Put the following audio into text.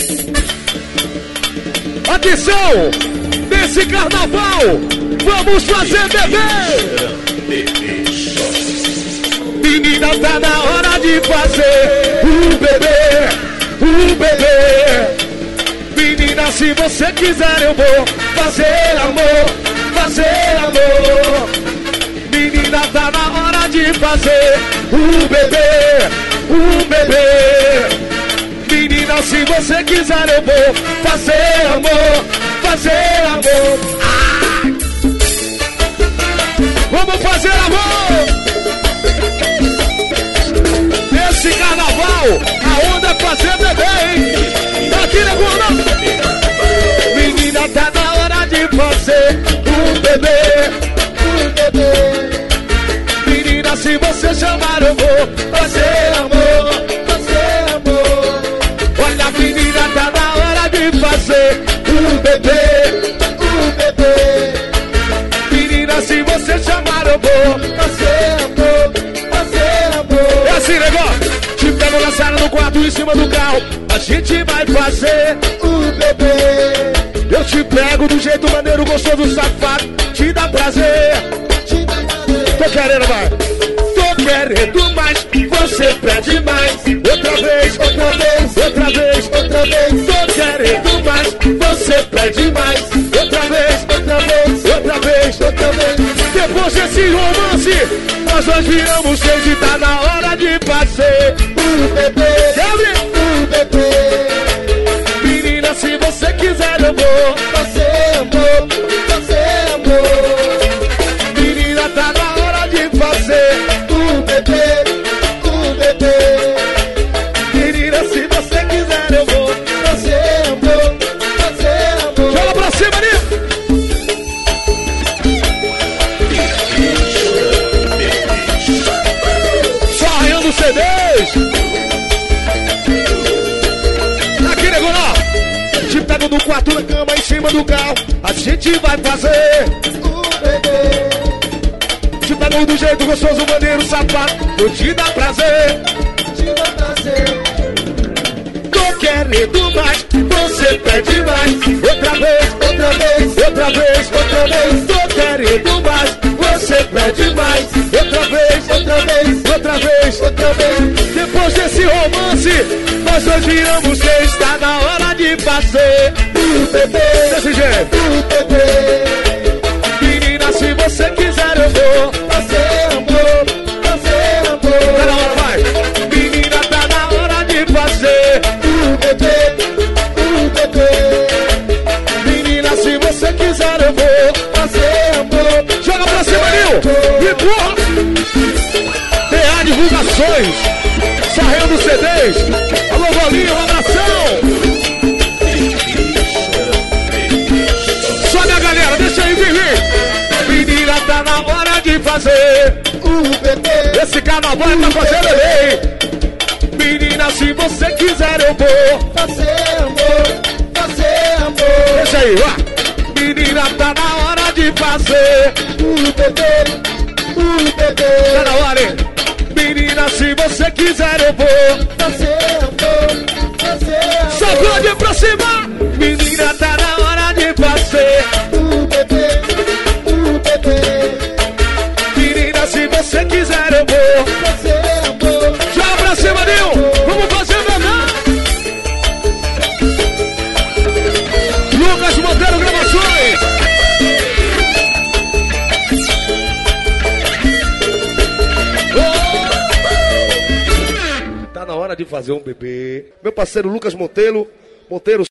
Atenção! Nesse carnaval, vamos fazer bebê! Menina, tá na hora de fazer o bebê! Menina, se você quiser eu vou fazer amor! Menina, tá na hora de fazer o bebê! Menina, se você quiser eu vou fazer amor! Ai. Vamos fazer amor! Nesse carnaval, a onda é fazer bebê, hein? Tá aqui, negona! Menina, tá na hora de fazer um bebê. Menina, se você chamar eu vou fazer amor. Olha, menina, tá na hora de fazer um bebê. Menina, se você chamar eu vou fazer amor. É assim, negócio. Te pego na sala, no quarto, em cima do carro. A gente vai fazer o bebê. Eu te pego do jeito maneiro, gostoso, safado. Te dá prazer. Tô querendo, vai. Tô querendo mais, você pede mais. Outra vez. Tô querendo mais, você pede mais. Outra vez. Depois desse romance, nós dois viramos seis e tá na hora de fazer o bebê. Menina, se você quiser eu vou fazer amor. Menina, tá na hora de fazer o bebê. Menina, se você quiser eu vou fazer amor. Joga pra cima, Nil! Só arranhando CDs! Aqui, negona! Te pego no quarto, na cama, em cima do carro. A gente vai fazer o bebê. Te pego do jeito gostoso, maneiro, safado. Eu te dá prazer. Tô querendo mais, você pede mais. Outra vez. Tô querendo mais, você pede mais. Outra vez. Depois desse romance, nós dois viramos seis. Tá na hora de fazer o bebê. Desse jeito. Menina, se você quiser eu vou fazer amor. Tá na hora, vai. Menina, tá na hora de fazer o bebê. Menina, se você quiser eu vou fazer amor. Joga pra cima, Nil! E porra! PA Divulgações, sarrando CDs. Alô, Bolinho, um abração! Sobe a galera, deixa aí vir. Menina, tá na hora de fazer o bebê. Esse carnaval é pra fazer bebê. Menina, se você quiser eu vou fazer amor. Deixa aí, vai. Menina, tá na hora de fazer o bebê. Tá na hora, hein? Menina, se você quiser eu vou fazer amor. Sacode pra cima. Menina, tá na hora de fazer o bebê. Menina, se você quiser eu vou fazer amor. Joga pra cima, Nil. Vamos fazer bebê. Lucas Monteiro Gravações. Tá na hora de fazer um bebê. Meu parceiro Lucas Monteiro